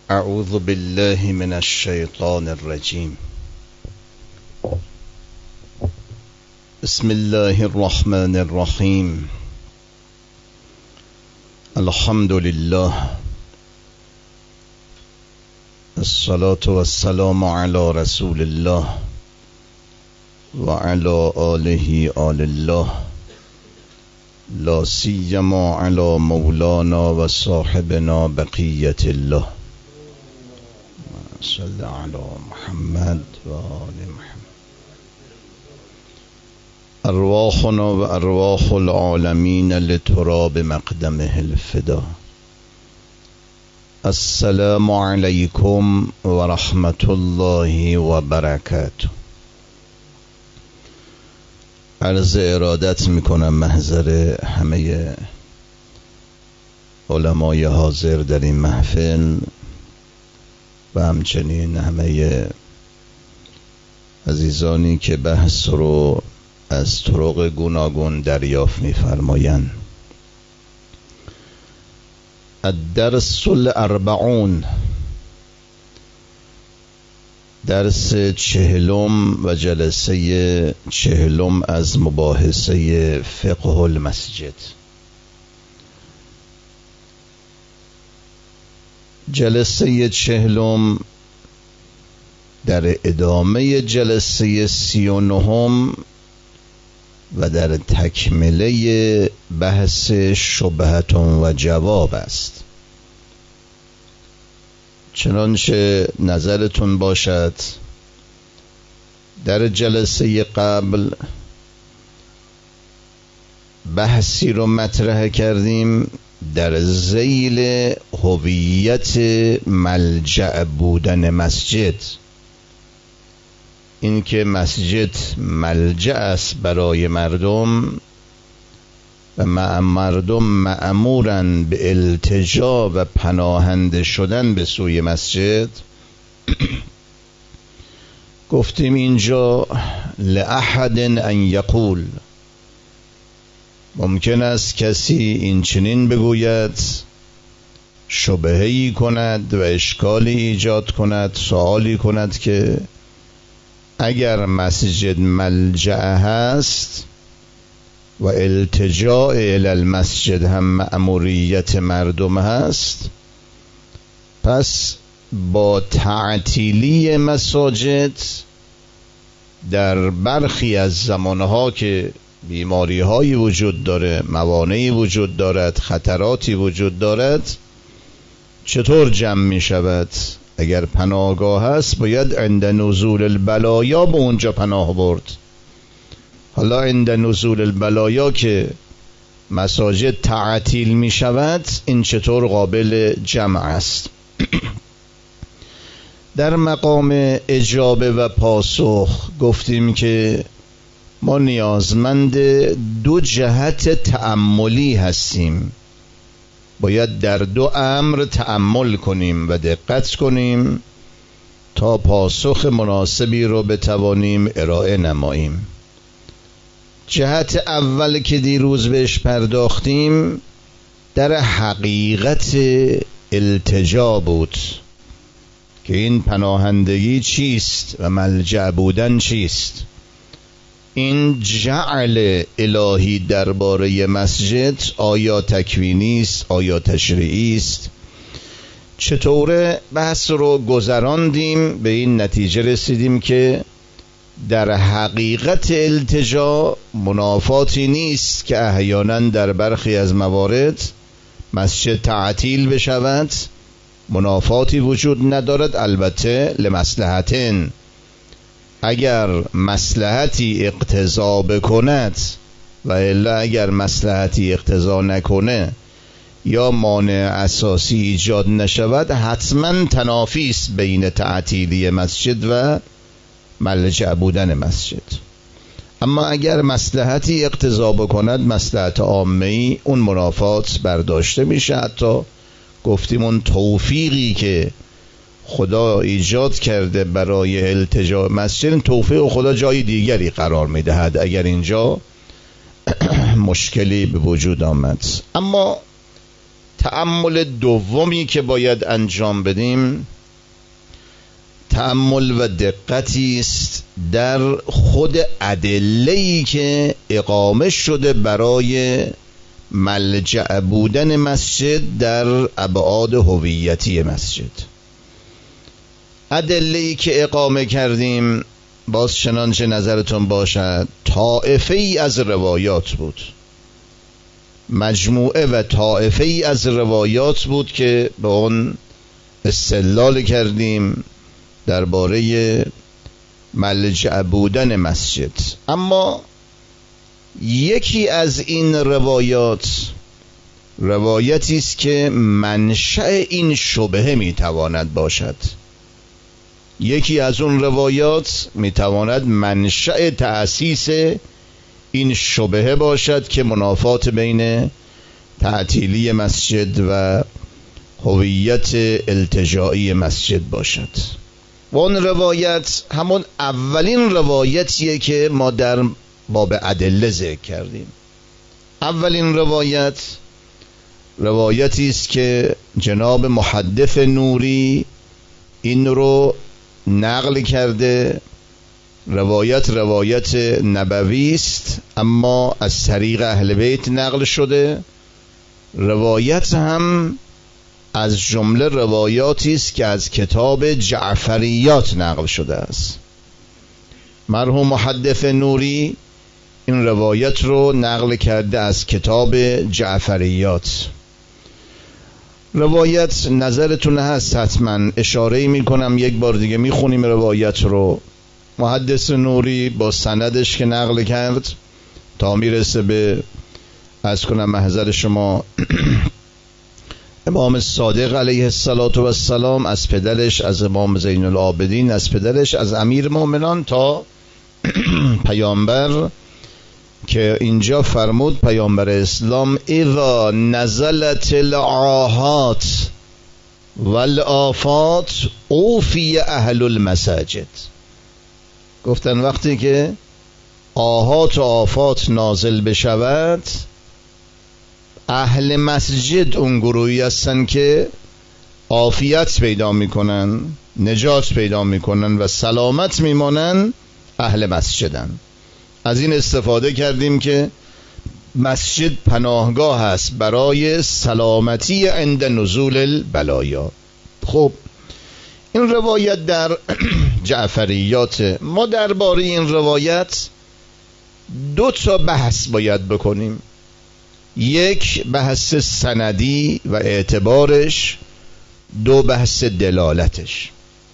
اعوذ بالله من الشیطان الرجیم. بسم الله الرحمن الرحیم. الحمد لله، الصلاة والسلام على رسول الله وعلى آله آل الله، لا سیما على مولانا و صاحبنا بقیت الله. صل على محمد و آل محمد. ارواحنا و ارواح العالمین لتراب مقدمه الفدا. السلام علیکم و رحمت الله و برکاته. عرض ارادت میکنم محضر همه علمای حاضر در این محفل و همچنین همه عزیزانی که بحث رو از طرق گوناگون دریافت می‌فرمایند. الدرس الاربعون، درس 40 و جلسه 40 از مباحثه فقه المسجد. جلسه 40 در ادامه جلسه 39 و در تکمله بحث شبهت و جواب است. چنانچه نظرتون باشد در جلسه قبل بحثی رو مطرح کردیم در ذیل هویت ملجأ بودن مسجد، این که مسجد ملجأ است برای مردم و مردم مأمورن به التجا و پناهنده شدن به سوی مسجد. گفتیم اینجا لأحد ان یقول، ممکن است کسی این چنین بگوید، شبهه‌ای کند و اشکالی ایجاد کند، سوالی کند که اگر مسجد ملجأ هست و التجاء الی المسجد هم مأموریت مردم هست، پس با تعطیلی مساجد در برخی از زمانها که بیماری هایی وجود داره، موانعی وجود دارد، خطراتی وجود دارد، چطور جمع می شود؟ اگر پناهگاه هست باید عند نزول البلایا به اونجا پناه برد. حالا عند نزول البلایا که مساجد تعطیل می شود، این چطور قابل جمع است؟ در مقام اجابه و پاسخ گفتیم که ما نیازمند دو جهت تأملی هستیم. باید در دو امر تأمل کنیم و دقت کنیم تا پاسخ مناسبی رو بتوانیم ارائه نماییم. جهت اول که دیروز بهش پرداختیم در حقیقت التجا بود که این پناهندگی چیست و ملجأ بودن چیست. این جعل الهی درباره مسجد آیا تکوینی است، آیا تشریعی است؟ چطوره بحث رو گذراندیم، به این نتیجه رسیدیم که در حقیقت التجا منافاتی نیست که احیانا در برخی از موارد مسجد تعطیل بشود، منافاتی وجود ندارد، البته لمصلحتین، اگر مصلحتی اقتضا بکند و الا اگر مصلحتی اقتضا نکنه یا مانع اساسی ایجاد نشود، حتما تنافی است بین تعطیلی مسجد و ملجأ بودن مسجد. اما اگر مصلحتی اقتضا بکند، مصلحت عامه‌ای، اون منافات برداشته میشه. حتی گفتیم اون توفیقی که خدا ایجاد کرده برای التجا مسجد، توفیق خدا جای دیگری قرار میدهد اگر اینجا مشکلی به وجود آمد. اما تأمل دومی که باید انجام بدیم تأمل و دقتی است در خود ادله‌ای که اقامه شده برای ملجأ بودن مسجد در ابعاد هویتی مسجد. ادله‌ای که اقامه کردیم باز چنانچه نظرتون باشد طائفه ای از روایات بود، مجموعه و طائفه ای از روایات بود که به اون استدلال کردیم درباره ملجأ بودن مسجد. اما یکی از این روایتی است که منشأ این شبهه میتواند باشد. یکی از اون روایات میتواند منشأ تأسیس این شبهه باشد که منافات بین تعطیلی مسجد و هویت التجائی مسجد باشد. و اون روایت همون اولین روایتیه که ما در باب ادله ذکر کردیم. اولین روایتی است که جناب محدث نوری این رو نقل کرده. روایت نبوی است اما از طریق اهل بیت نقل شده. روایت هم از جمله روایاتی است که از کتاب جعفریات نقل شده است. مرحوم محدث نوری این روایت رو نقل کرده از کتاب جعفریات. روایت نظرتون هست حتما، اشاره می کنم یک بار دیگه میخونیم روایت رو. محدث نوری با سندش که نقل کرد تا میرسه به از کنم محضر شما امام صادق علیه السلام از پدرش از امام زین العابدین، از پدرش از امیر مومنان تا پیامبر که اینجا فرمود پیامبر اسلام اذا نزلت العاهات والآفات اوفی اهل المساجد. گفتن وقتی که آهات و آفات نازل بشود اهل مسجد اون گروهی هستن که عافیت پیدا میکنن، نجات پیدا میکنن و سلامت میمانن، اهل مسجدن. از این استفاده کردیم که مسجد پناهگاه است برای سلامتی عند نزول البلایا. خب این روایت در جعفریات. ما درباره این روایت دو تا بحث باید بکنیم. یک بحث سندی و اعتبارش، دو بحث دلالتش.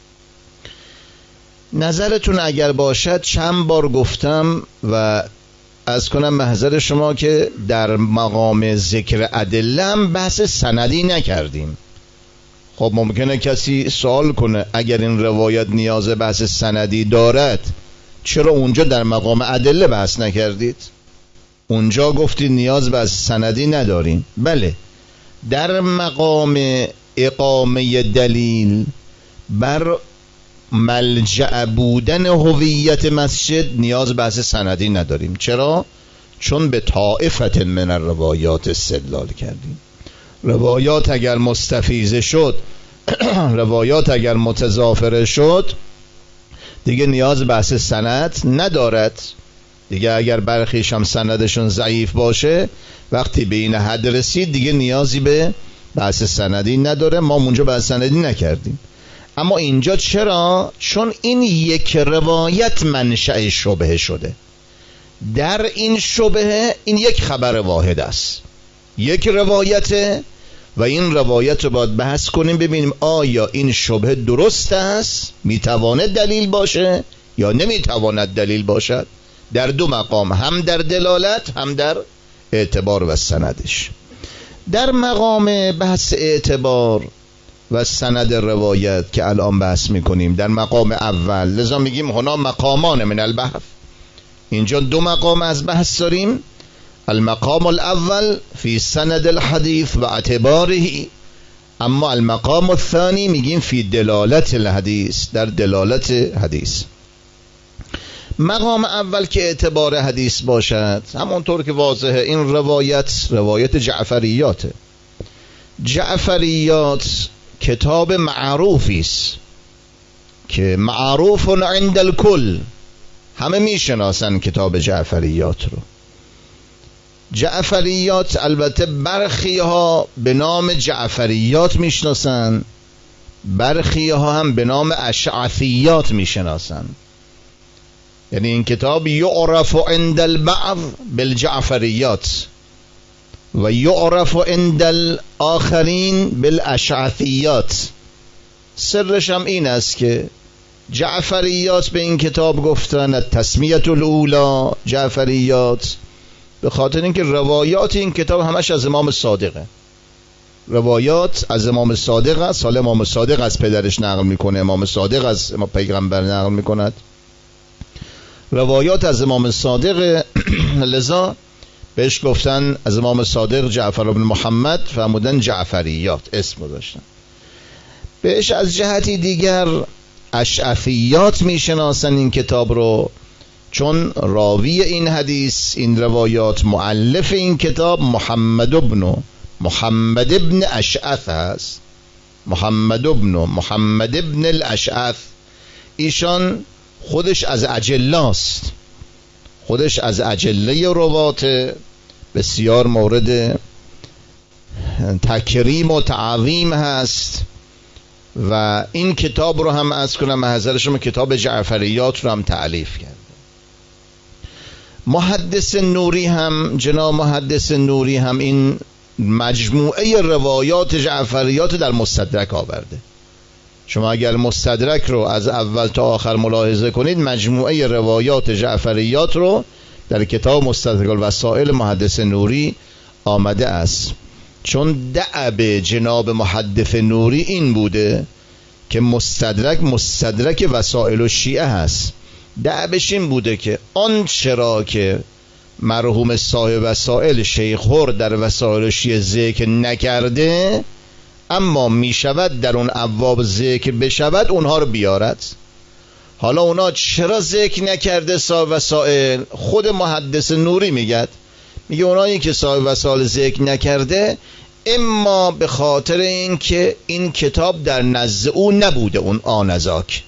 نظرتون اگر باشد چند بار گفتم و از کنم محضر شما که در مقام ذکر ادله هم بحث سندی نکردیم. خب ممکنه کسی سوال کنه اگر این روایت نیاز بحث سندی دارد چرا اونجا در مقام ادله بحث نکردید؟ اونجا گفتید نیاز به سندی نداریم. بله، در مقام اقامه دلیل بر ملجأ بودن هویت مسجد نیاز بحث سندی نداریم. چرا؟ چون به طائفت من الروایات استدلال کردیم. روایات اگر مستفیضه شد روایات اگر متضافره شد دیگه نیاز بحث سند ندارد دیگه. اگر برخیش هم سندشون ضعیف باشه وقتی به این حد رسید دیگه نیازی به بحث سندی نداره. ما اونجا بحث سندی نکردیم. اما اینجا چرا؟ چون این یک روایت منشأ شبهه شده. در این شبهه این یک خبر واحد است، یک روایت و این روایت رو باید بحث کنیم ببینیم آیا این شبهه درست است، میتواند دلیل باشه یا نمیتواند دلیل باشد. در دو مقام، هم در دلالت هم در اعتبار و سندش. در مقام بحث اعتبار و سند روایت که الان بحث میکنیم در مقام اول، لذا میگیم هنا مقامان من البحث. اینجا دو مقام از بحث داریم. المقام الاول فی سند الحدیث و اعتباره، اما المقام الثانی میگیم فی دلالت الحدیث، در دلالت حدیث. مقام اول که اعتبار حدیث باشد، همونطور که واضحه این روایت جعفریاته. جعفریات کتاب معروفی است که معروف عند الکل، همه میشناسن کتاب جعفریات رو. جعفریات البته برخی ها به نام جعفریات میشناسن، برخی ها هم به نام اشعثیات میشناسن. یعنی این کتاب یعرف عند البعض بالجعفریات و یعرف عند الاخرین بالاشعثیات. سرش هم این است که جعفریات به این کتاب گفتن التسمیة الاولی جعفریات، به خاطر اینکه روایات این کتاب همش از امام صادقه. روایات از امام صادق است. حالا امام صادق از پدرش نقل میکنه، امام صادق از پیغمبر نقل میکند. روایات از امام صادق، لذا بهش گفتن از امام صادق جعفر بن محمد، فرمودن جعفریات اسم گذاشتن بهش. از جهتی دیگر اشعثیات میشناسن این کتاب رو، چون راوی این حدیث، این روایات، مؤلف این کتاب محمد ابن اشعث هست. محمد ابن الاشعث. ایشان خودش از اجلاست، خودش از اجله روات، بسیار مورد تکریم و تعظیم هست. و این کتاب رو هم از کنم محضر شما، کتاب جعفریات رو هم تألیف کرد. محدث نوری هم، جناب محدث نوری هم این مجموعه روایات جعفریات در مستدرک آورده. شما اگر مستدرک رو از اول تا آخر ملاحظه کنید، مجموعه روایات جعفریات رو در کتاب مستدرک الوسائل محدث نوری آمده است. چون دأب جناب محدث نوری این بوده که مستدرک وسائل و شیعه هست. دأبش این بوده که آنچه را که مرحوم صاحب وسائل شیخ هر در وسائل و شیعه ذکر نکرده اما می شود در اون ابواب ذکر بشود، اونها رو بیارد. حالا اونا چرا ذکر نکرده صاحب وسائل؟ خود محدث نوری میگه اونایی که صاحب وسائل ذکر نکرده اما به خاطر این که این کتاب در نزد او نبوده اون آنذاک،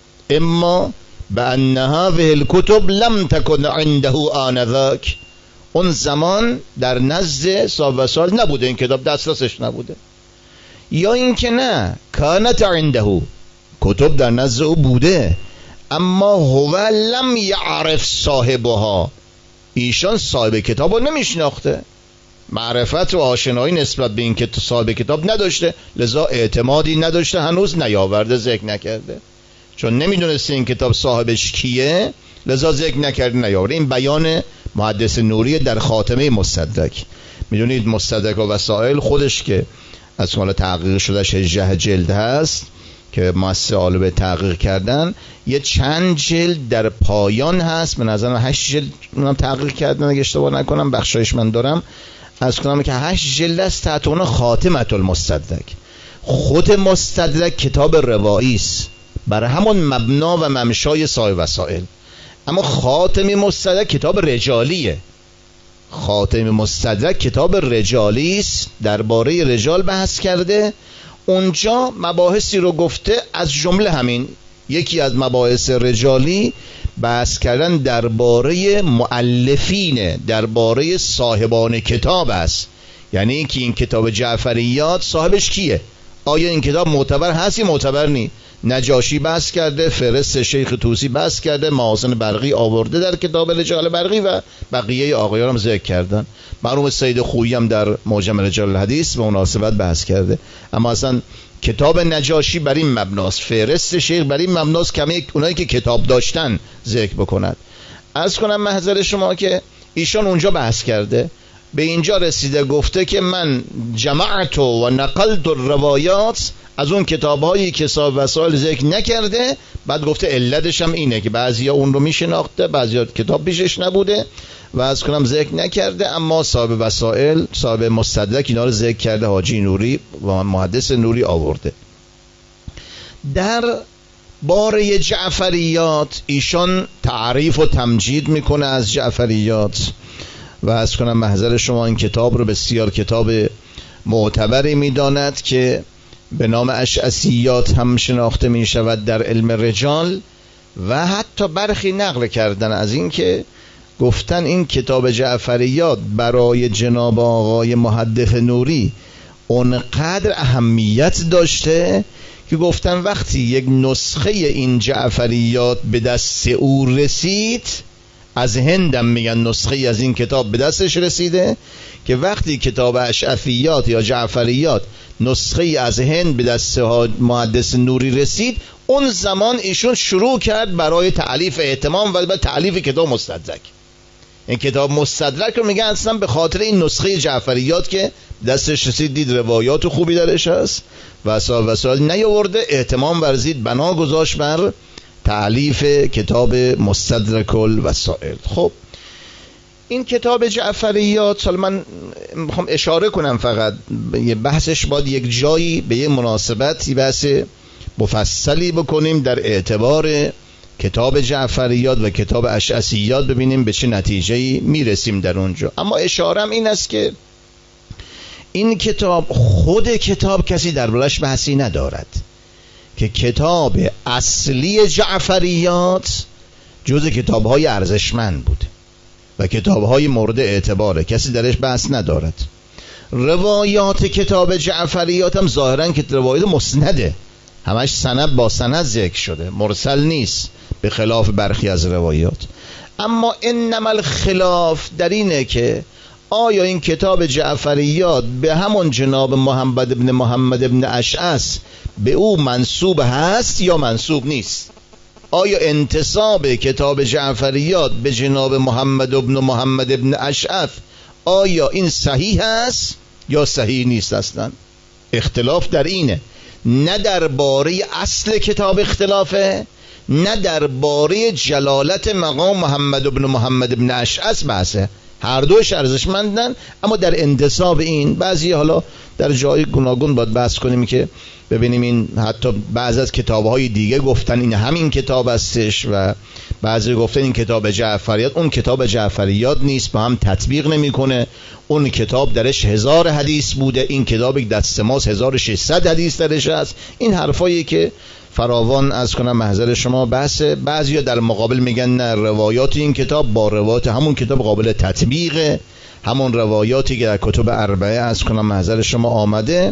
اما به انها و الکتب لم تکن عنده آنذاک، اون زمان در نزد صاحب وسائل نبوده، این کتاب دسترسش نبوده. یا این که نه، کانت عنده، کتب در نزد او بوده اما هو لم یعرف صاحبها، ایشان صاحب کتاب رو نمیشناخته، معرفت و آشنایی نسبت به این که صاحب کتاب نداشته، لذا اعتمادی نداشته، هنوز نیاورده، ذکر نکرده. چون نمیدونسته این کتاب صاحبش کیه، لذا ذکر نکرده، نیاورده. این بیان محدث نوری در خاتمه مستدرک. میدونید مستدرک و وسائل خودش که از حالا تحقیق شده 18 جلد هست که مؤسسه عالوه تحقیق کردن، یه چند جلد در پایان هست، به نظرم 8 جلد اونم تحقیق کردن اگه اشتباه نکنم، بخشایش من دارم از کنم که 8 جلد است. تحت اون خاتمه المستدرک. خود مستدرک کتاب روایی است بر همون مبنا و ممشای صاحب وسائل، اما خاتم مستدرک کتاب رجالیه. خاتم مستدرک کتاب رجالی است، درباره رجال بحث کرده، اونجا مباحثی رو گفته، از جمله همین یکی از مباحث رجالی بحث کردن درباره مؤلفین، درباره صاحبان کتاب است. یعنی که این کتاب جعفریات صاحبش کیه، آیا این کتاب معتبر هست یا معتبر نی. نجاشی بحث کرده، فهرست شیخ طوسی بحث کرده، محاسن برقی آورده در کتاب رجال برقی و بقیه آقایان هم ذکر کردن. مرحوم سید خویی هم در معجم رجال الحدیث به مناسبت بحث کرده. اما اصلا کتاب نجاشی بر این مبناست، فهرست شیخ بر این مبناست، کمی اونایی که کتاب داشتن ذکر بکند. عرض کنم محضر شما که ایشان اونجا بحث کرده، به اینجا رسیده گفته که من جمعت و نقلت الروایات از اون کتاب‌هایی که صاحب وسائل ذکر نکرده. بعد گفته علتش هم اینه که بعضیا اون رو میشناخته، بعضیا کتاب پیشش نبوده و از کنم ذکر نکرده، اما صاحب وسائل، صاحب مستدرک اینا رو ذکر کرده، حاجی نوری و محدث نوری آورده. در باره جعفریات ایشان تعریف و تمجید میکنه از جعفریات و از کنم محضر شما این کتاب رو بسیار کتاب معتبری می‌داند که به نام اشعثیات هم شناخته می شود در علم رجال، و حتی برخی نقل کردن از این که گفتن این کتاب جعفریات برای جناب آقای محدث نوری اونقدر اهمیت داشته که گفتن وقتی یک نسخه این جعفریات به دست او رسید، از هندم میگن نسخه از این کتاب به دستش رسیده، که وقتی کتاب اشعثیات یا جعفریات نسخه از هند به دست محدث نوری رسید، اون زمان ایشون شروع کرد برای تألیف اهتمام و به تألیف کتاب مستدرک. این کتاب مستدرک رو میگن اصلا به خاطر این نسخه جعفریات که دستش رسید، دید روایات خوبی درش هست و وسائل نیاورده، اهتمام ورزید، بنا گذاشت بر تألیف کتاب مستدرک الوسائل. خب این کتاب جعفریات، حالا من میخوام اشاره کنم فقط، یه بحثش باید یک جایی به یه مناسبتی بحث مفصلی بکنیم در اعتبار کتاب جعفریات و کتاب اشعثیات، ببینیم به چه نتیجه‌ای میرسیم در اونجا. اما اشارم این است که این کتاب، خود کتاب کسی دربارش بحثی ندارد که کتاب اصلی جعفریات جز کتاب‌های ارزشمند بوده و کتاب‌های مورد اعتباره، کسی درش بحث ندارد. روایات کتاب جعفریات هم ظاهراً که روایات مسنده، همش سند با سند ذکر شده، مرسل نیست به خلاف برخی از روایات. اما انما الخلاف در اینه که آیا این کتاب جعفریات به همون جناب محمد ابن اشعث به او منسوب هست یا منسوب نیست؟ آیا انتساب کتاب جعفریات به جناب محمد ابن اشعث آیا این صحیح هست یا صحیح نیست؟ اصلا اختلاف در اینه، نه درباره اصل کتاب اختلافه، نه درباره جلالت مقام محمد ابن اشعث بحثه. هر دوش ارزشمندن، اما در انتساب این بعضی حالا در جای گوناگون باید بحث کنیم که ببینیم این حتی بعض از کتاب‌های دیگه گفتن این همین کتاب هستش و بعضی گفتن این کتاب جعفریات اون کتاب جعفریات نیست، با هم تطبیق نمی‌کنه. اون کتاب درش 1000 حدیث بوده، این کتاب یک دست ماست 1600 حدیث درش هست. این حرفایی که فراوان از کنم محضر شما بحث. بعضیا در مقابل میگن نه، روایات این کتاب با روایات همون کتاب قابل تطبیقه، همون روایاتی که در کتب اربعه از کنم محضر شما آمده.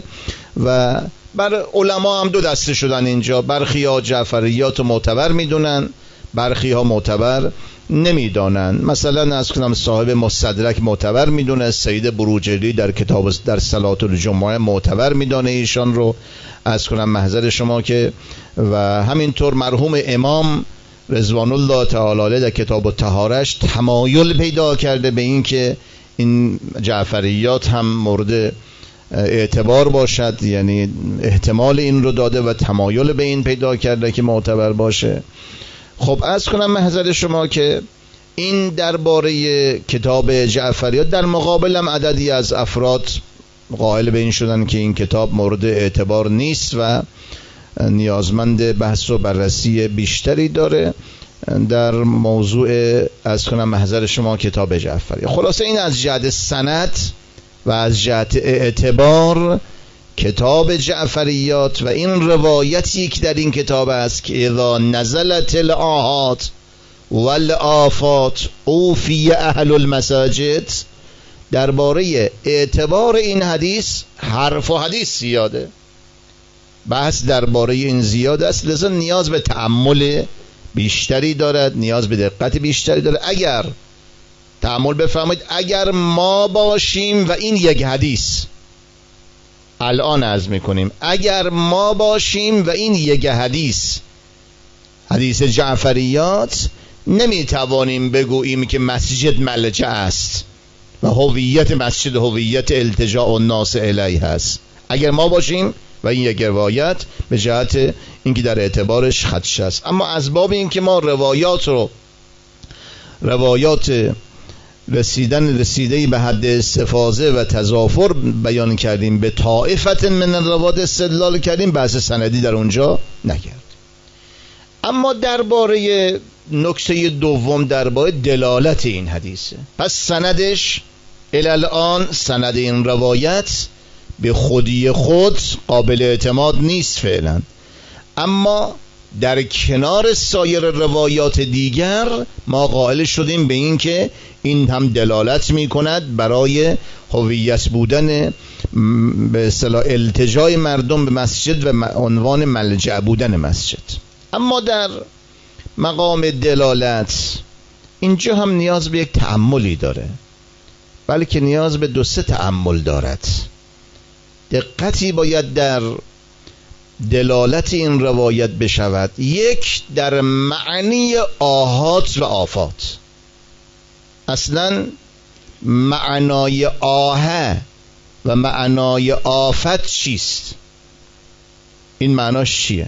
و بر علما هم دو دسته شدن اینجا، برخی ها جعفریات معتبر میدونن، برخی ها معتبر نمیدانن. مثلا از کنم صاحب مستدرک معتبر میدونه، سید بروجردی در کتاب در صلات الجمعه معتبر میدانه ایشان رو از کنم محضر شما که، و همینطور مرحوم امام رضوان الله تعالی علیه در کتاب الطهارش تمایل پیدا کرده به این که این جعفریات هم مورد اعتبار باشد، یعنی احتمال این رو داده و تمایل به این پیدا کرده که معتبر باشه. خب از کنم محضر شما که این درباره کتاب جعفریات، در مقابل هم عددی از افراد قائل به این شدن که این کتاب مورد اعتبار نیست و نیازمند بحث و بررسی بیشتری داره در موضوع از کنم محضر شما کتاب جعفریات. خلاصه این از جهت سند و از جهت اعتبار کتاب جعفریات و این روایتی که در این کتاب است که اذا نزلت الآحاد والآفات اوفی اهل المساجد، درباره اعتبار این حدیث حرف و حدیث زیاده، بحث درباره این زیاده است، لذا نیاز به تأمل بیشتری دارد، نیاز به دقت بیشتری دارد. اگر تأمل بفرمایید، اگر ما باشیم و این یک حدیث، الان عرض میکنیم، اگر ما باشیم و این یک حدیث جعفریات، نمیتوانیم بگوییم که مسجد ملجأ است و هویت مسجد هویت التجاء الناس الیه است. اگر ما باشیم و این یک روایت به جهت اینکه در اعتبارش خدشه است. اما از باب اینکه ما روایات رسیده به حد استفاضه و تضافر بیان کردیم، به طائفت من الروایات استدلال کردیم، بحث سندی در اونجا نکرد. اما درباره نکته دوم، درباره دلالت این حدیثه. پس سندش الان سند این روایت به خودی خود قابل اعتماد نیست فعلا، اما در کنار سایر روایات دیگر ما قائل شدیم به این که این هم دلالت می کند برای هویت بودن به اصطلاح التجای مردم به مسجد و عنوان ملجأ بودن مسجد. اما در مقام دلالت اینجا هم نیاز به یک تأملی داره، بلکه نیاز به 2-3 تأمل دارد. دقتی باید در دلالت این روایت بشود. یک، در معنی آهات و آفات. اصلا معنای آهه و معنای آفت چیست؟ این معناش چیه؟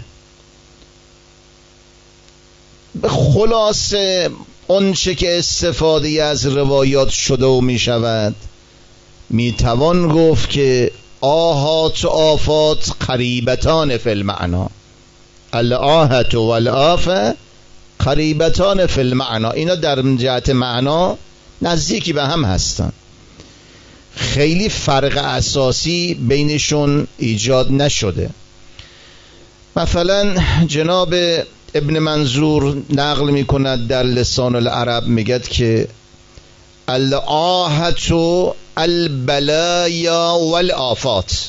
به خلاصه اون چه که استفاده از روایات شده و می شود، می توان گفت که آهات و آفات قریبتان فی المعنا. الآهت و الآفه قریبتان فی المعنا. اینا در جهت معنا نزدیکی به هم هستن، خیلی فرق اساسی بینشون ایجاد نشده. مثلا جناب ابن منظور نقل می کند در لسان العرب، میگد که الآهت و البلایا والآفات.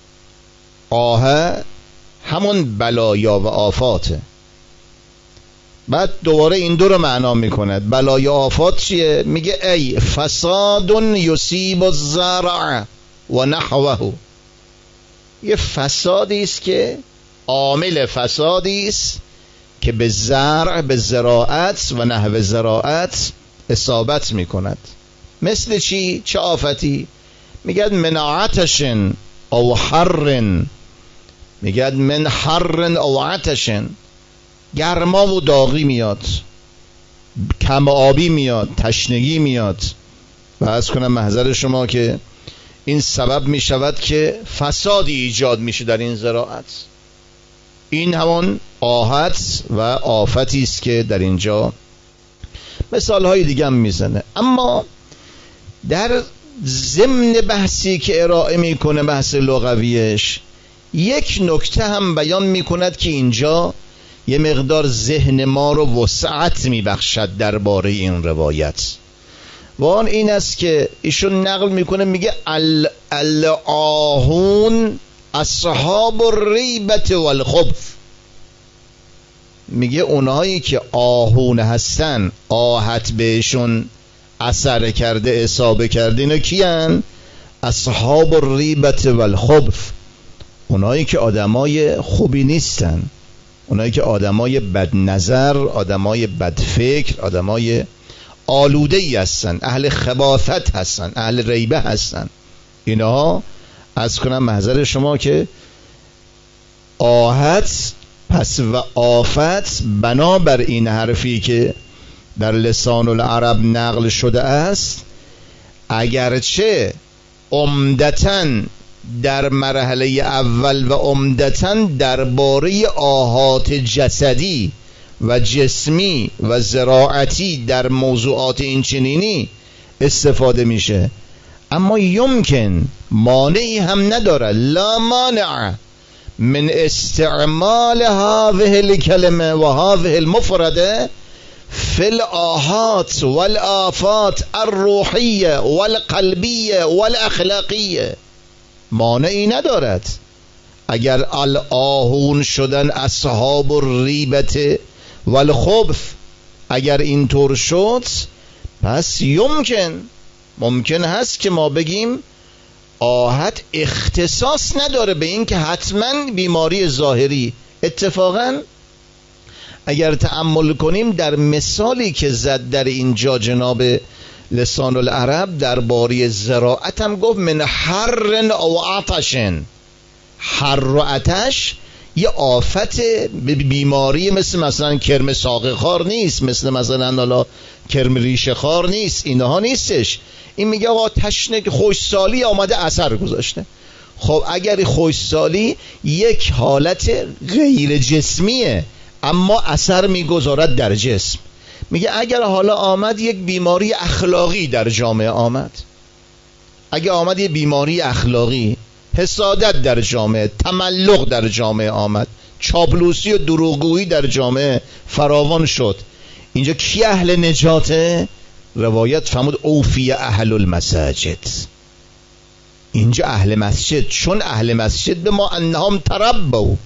آه همون بلایا و آفاته. بعد دوباره این دو رو معنا می کند. بلایا آفات چیه؟ میگه ای فساد یصیب الزرع و نحوه. یه فسادی است که عامل فسادی است که به زرع، به زراعت و نحو زراعت اصابت می کند. مثل چی؟ چه آفتی؟ میگد من عطش او حر. میگد من حر او عطش. گرما و داغی میاد، کم آبی میاد، تشنگی میاد. و عرض کنم محضر شما که این سبب می شود که فسادی ایجاد میشه در این زراعت. این همون آهت و آفتی است که در اینجا مثال های دیگه هم میزنه. اما در ضمن بحثی که ارائه میکنه، بحث لغویش، یک نکته هم بیان میکند که اینجا یه مقدار ذهن ما رو وسعت میبخشد درباره این روایت. و آن این است که ایشون نقل میکنه، میگه الآهون اصحاب الریبت والخبث. میگه اونایی که آهون هستن، آهت بهشون اثر کرده، اصابه کرده، اینا کیان؟ اصحاب الریبت والخبث. اونایی که آدمای خوبی نیستن، اونایی که آدمای بد نظر، آدمای بد فکر، آدمای آلوده ای هستن، اهل خباثت هستن، اهل ریبه هستن. اینا از کنم محضر شما که آهت پس و آفت بنابر این حرفی که در لسان العرب نقل شده است، اگرچه عمدتاً در مرحله اول و عمدتاً درباره آهات جسدی و جسمی و زراعتی در موضوعات این چنینی استفاده میشه، اما یمکن، مانعی هم نداره، لا مانع من استعمال هذه الكلمه و هذه المفرده فی الآهات والآفات الروحیه والقلبیه والاخلاقیه. مانعی ندارد. اگر الآهون شدن اصحاب الریبت والخبث، اگر اینطور شد، پس ممکن هست که ما بگیم آهت اختصاص نداره به این که حتما بیماری ظاهری. اتفاقا اگر تأمل کنیم در مثالی که زد در اینجا جناب لسان العرب درباره زراعت هم گفت من حر او عطش. حر و عطش یه آفت بیماری مثلا کرم ساقه خار نیست، مثلا کرم ریشه خار نیست، اینها نیستش. این میگه آقا تشنه خوشسالی آمده اثر گذاشته. خب اگر خوشسالی یک حالت غیر جسمیه اما اثر میگذارد در جسم، میگه اگر حالا آمد یک بیماری اخلاقی در جامعه آمد، اگر آمد یک بیماری اخلاقی، حسادت در جامعه، تملق در جامعه آمد، چاپلوسی و دروغگویی در جامعه فراوان شد. اینجا کی اهل نجاته؟ روایت فرمود اوفی اهل المساجد. اینجا اهل مسجد، چون اهل مسجد به ما انهم تربوا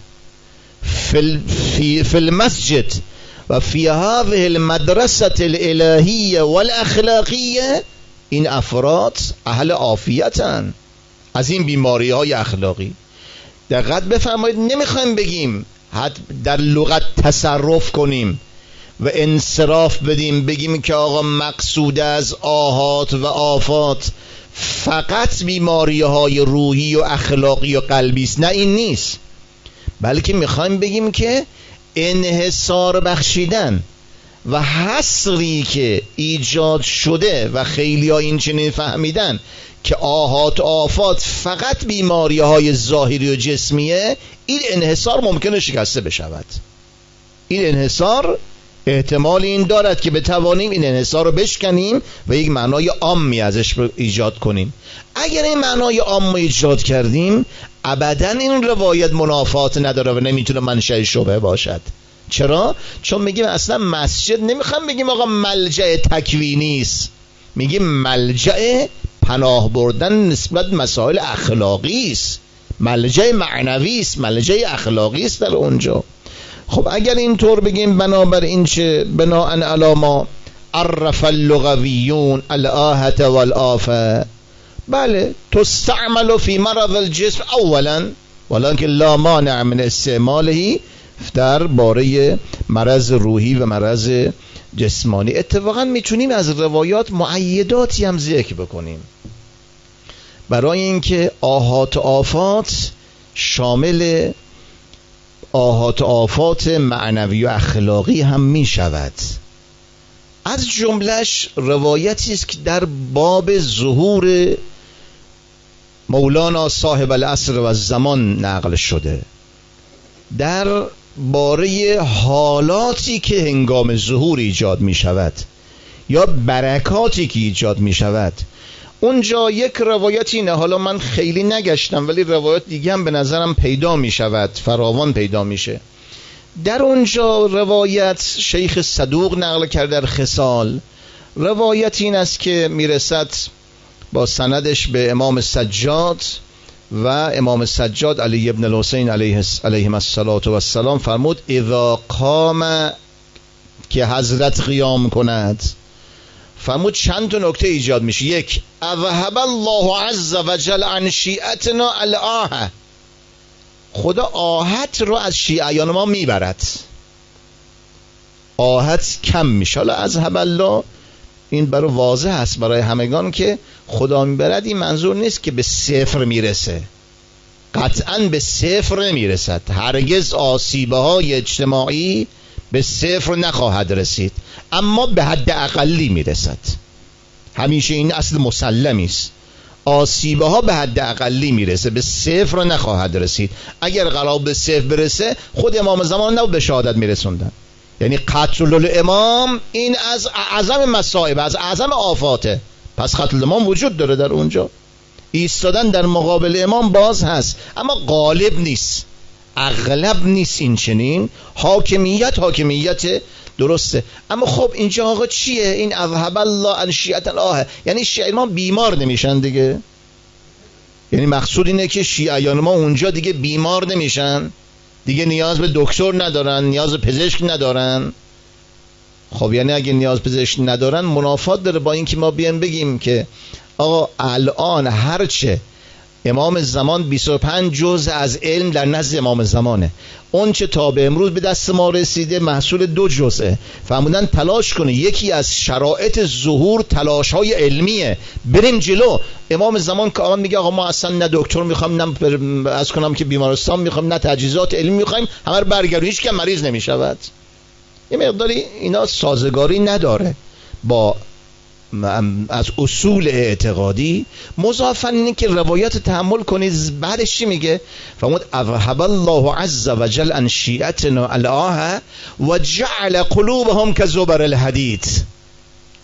فی المسجد و فی هذه المدرسه الالهیه والاخلاقیه، این افراد اهل عافیتن از این بیماری های اخلاقی. دقت بفرمایید، نمیخوایم بگیم در لغت تصرف کنیم و انصراف بدیم، بگیم که آقا مقصود از آهات و آفات فقط بیماری های روحی و اخلاقی و قلبی است. نه، این نیست، بلکه میخوایم بگیم که انحصار بخشیدن و حصری که ایجاد شده و خیلی ها این چنین فهمیدن که آهات و آفات فقط بیماری های ظاهری و جسمیه، این انحصار ممکنه شکسته بشود. این انحصار احتمال این دارد که بتوانیم این انحصار رو بشکنیم و یک معنای عامی ازش ایجاد کنیم. اگر این معنای عام ایجاد کردیم، ابداً این روایت منافات نداره و نمیتونه منشأ شبهه باشد. چرا؟ چون میگیم اصلا مسجد نمیخوام بگیم آقا ملجأ تکوینی است، میگیم ملجأ پناه بردن نسبت مسائل اخلاقی است، ملجأ معنوی است، ملجأ اخلاقی است در اونجا. خب اگر اینطور بگیم، بنابر این چه بناء علی ما عرف اللغویون الآهة والآفة، بله تستعمل فی مرض الجسم اولا ولکن لا مانع من استعماله در باره مرض روحی و مرض جسمانی. اتفاقا میتونیم از روایات معیداتی هم ذکر بکنیم برای اینکه آهات و آفات شامل آهات و آفات معنوی و اخلاقی هم می شود. از جملش روایتی است که در باب ظهور مولانا صاحب العصر و الزمان نقل شده، در باره حالاتی که هنگام ظهور ایجاد می شود یا برکاتی که ایجاد می شود. اونجا یک روایت اینه، حالا من خیلی نگشتم ولی روایت دیگه هم به نظرم پیدا می شود، فراوان پیدا میشه. در اونجا روایت شیخ صدوق نقل کرده در خصال، روایت این است که میرسد با سندش به امام سجاد و امام سجاد علی ابن الحسین علیهم الصلاة و السلام فرمود اذا قام، که حضرت قیام کند، فرمود چند تا نکته ایجاد میشه. یک، اذهب الله عز وجل عن شیعتنا الآهه، خدا آهت رو از شیعیان ما میبرد، آهت کم میشه. حالا اذهب الله این برای واضح است برای همگان که خدا میبرد، این منظور نیست که به صفر میرسه، قطعا به صفر نمیرسد، هرگز آسیبه های اجتماعی به صفر نخواهد رسید، اما به حد اقلی میرسد. همیشه این اصل مسلمی است، آسیبه ها به حد اقلی میرسه، به صفر نخواهد رسید. اگر قرار به صفر برسه خود امام زمان نبود به شهادت میرسوندن. یعنی قتل الامام این از اعظم مصائب، از اعظم آفاته. پس قتل الامام وجود داره در اونجا، ایستادن در مقابل امام باز هست، اما غالب نیست، اغلب نیست. این چنین حاکمیت درسته. اما خب اینجا آقا چیه این اذهب الله عن شیعت الآهه؟ یعنی شیعیان ما بیمار نمیشن دیگه، یعنی مقصود اینه که شیعیان ما اونجا دیگه بیمار نمیشن دیگه، نیاز به دکتر ندارن، نیاز به پزشک ندارن. خب یعنی اگه نیاز به پزشک ندارن منافات داره با اینکه ما بیان بگیم که آقا الان هرچه امام زمان 25 جزء از علم در نزد امام زمانه، اون چه تا به امروز به دست ما رسیده محصول 2 جزءه. فرمودن تلاش کنه، یکی از شرایط ظهور تلاش های علمیه، بریم جلو. امام زمان که آقا میگه آقا ما اصلا نه دکتر میخوام، نه از کنم که بیمارستان میخوام، نه تجهیزات علمی میخوایم، همه رو برگردون، هیچ که مریض نمیشود. یه مقداری اینا سازگاری نداره با از اصول اعتقادی. مضافاً اینه که روایات تحمل کنید بعدش چی میگه؟ فرمود اذهب الله عز وجل عن شیعتنا الآهه و جعل قلوبهم كزبر الحدید.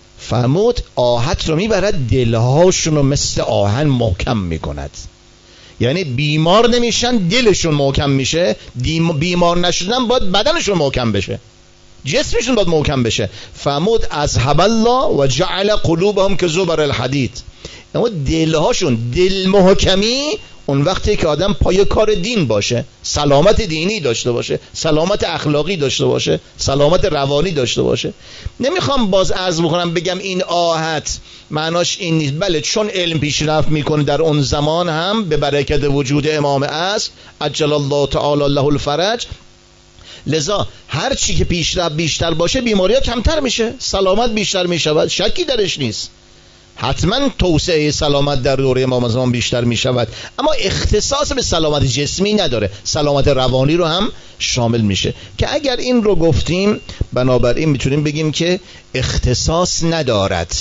فرمود آهت رو میبرد، دلهاشون رو مثل آهن محکم میکند. یعنی بیمار نمیشن دلشون محکم میشه، بیمار نشدن باید بدنشون محکم بشه، جسمشون باید محکم بشه. فرمود اذهب الله و جعل قلوبهم کزبر الحدید. اما دلهاشون، دل محکمی اون وقتی که آدم پای کار دین باشه، سلامت دینی داشته باشه، سلامت اخلاقی داشته باشه، سلامت روانی داشته باشه. نمیخوام باز عرض بکنم بگم این آهت معناش این نیست. بله چون علم پیشرفت میکنه در اون زمان هم به برکت وجود امام عصر عجل الله تعالی له الفرج، لذا هر چی که پیشرفت بیشتر باشه بیماری ها کمتر میشه، سلامت بیشتر میشود، شکی درش نیست. حتما توسعه سلامت در دوره امام زمان بیشتر می شود، اما اختصاص به سلامت جسمی نداره، سلامت روانی رو هم شامل میشه که اگر این رو گفتیم بنابراین میتونیم بگیم که اختصاص ندارد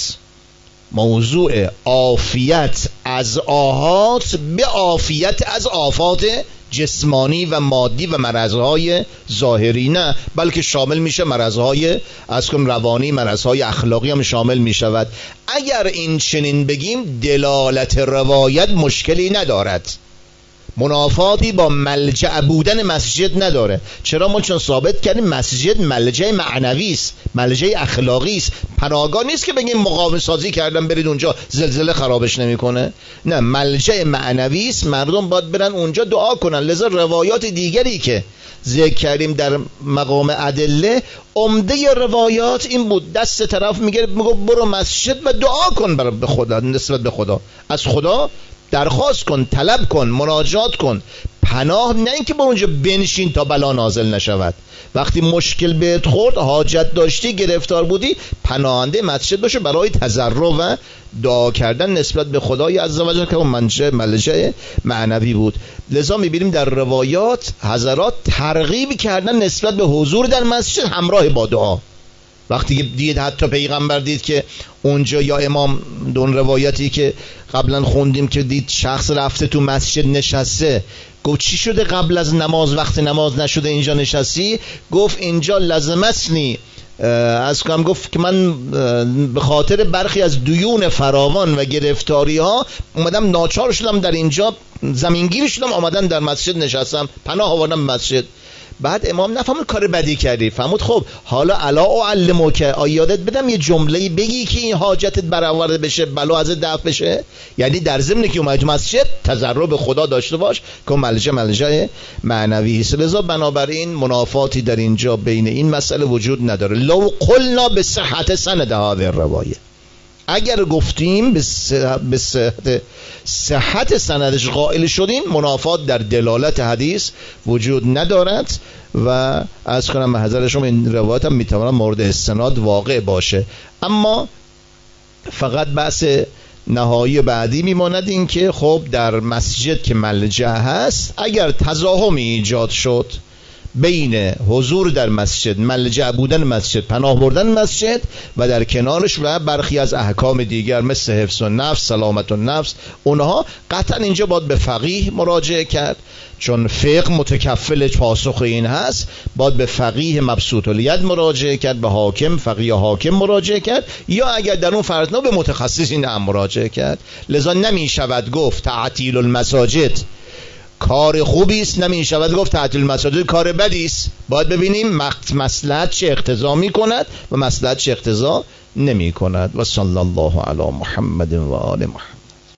موضوع عافیت از آحات به عافیت از آفات جسمانی و مادی و مرضهای ظاهری، نه، بلکه شامل میشه مرضهای روانی، مرضهای اخلاقی هم شامل میشود. اگر این چنین بگیم دلالت روایت مشکلی ندارد، منافاتی با ملجأ بودن مسجد نداره. چرا؟ ما چون ثابت کردیم مسجد ملجأ معنوی است، ملجأ اخلاقی است، پناهگاه نیست که بگیم مقاومت سازی کردن برید اونجا زلزله خرابش نمیکنه. نه، ملجأ معنوی است، مردم باید برن اونجا دعا کنن. لذا روایات دیگری که ذکر کردیم در مقام ادله، عمده روایات این بود، دست طرف میگه برو مسجد و دعا کن به خدا، نسبت به خدا، از خدا درخواست کن، طلب کن، مناجات کن، پناه، نه اینکه با اونجا بنشین تا بلا نازل نشود. وقتی مشکل بهت خورد، حاجت داشتی، گرفتار بودی، پناهنده مسجد باشه برای تضرع و دعا کردن نسبت به خدای عزوجل که اون ملجأ معنوی بود. لذا میبینیم در روایات حضرات ترغیب کردن نسبت به حضور در مسجد همراه با دعا. وقتی دید حتی پیغمبر دید که اونجا، یا امام دون روایتی که قبلا خوندیم که دید شخص رفته تو مسجد نشسته، گفت چی شده قبل از نماز وقت نماز نشده اینجا نشستی؟ گفت اینجا لازمسنی، از کنم گفت که من به خاطر برخی از دیون فراوان و گرفتاری ها اومدم ناچار شدم در اینجا زمینگیر شدم، آمدم در مسجد نشستم، پناه آوردم مسجد. بعد امام نفهمید کار بدی کردی، فهمود خب حالا الا اعلمک، یادت بدم یه جمله بگی که این حاجتت برآورده بشه، بلا از دفع بشه. یعنی در ضمن که اومد مسجد تضرع به خدا داشته باش که ملجأ معنوی است. لذا بنابراین منافاتی در اینجا بین این مسئله وجود نداره. لو قلنا به صحت سند هذه الروایه، اگر گفتیم به صحت سندش قائل شدیم، منافات در دلالت حدیث وجود ندارد و از کنم حضرت شما این روایت هم میتواند مورد استناد واقع باشه. اما فقط بحث نهایی بعدی میماند این که خب در مسجد که ملجأ هست، اگر تزاحمی ایجاد شد بین حضور در مسجد، ملجأ بودن مسجد، پناه بردن مسجد و در کنارش و برخی از احکام دیگر مثل حفظ النفس، سلامت النفس، اونها قطعا اینجا باید به فقیه مراجعه کرد، چون فقه متکفل پاسخ این هست. باید به فقیه مبسوط الید مراجعه کرد، به حاکم، فقیه حاکم مراجعه کرد، یا اگر در اون فرض به متخصصین هم مراجعه کرد. لذا نمی شود گفت تعطیل المساجد کار خوبی است، نمی شود گفت تعطیل المساجد کار بدی است. باید ببینیم مصلحت چه اقتضا می کند و مصلحت چه اقتضا نمی کند. و صلی الله علی محمد و آل محمد.